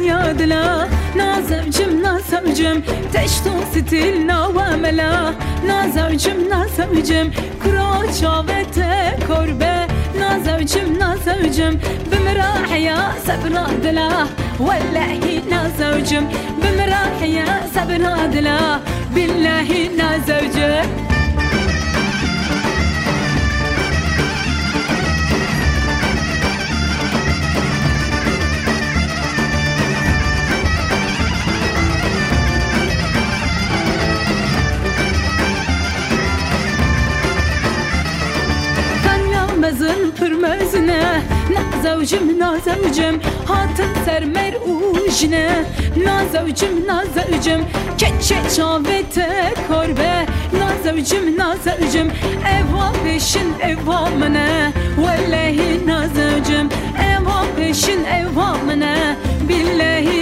يادلا نازوجم نازوجم تشتو ستيل نواملا نازوجم نازوجم كرو شاوته كربه نازوجم نازوجم بمراح يا سبنا دلا والله نازوجم بمراح يا سبنا دلا بالله نازوجم مزن پرمزنه نازوجم نازوجم هاتن سر مرعوجنه نازوجم نازوجم keçe çavete korbe نازوجم نازوجم اوا بشن اوا منه والله نازوجم اوا بشن اوا منه بالله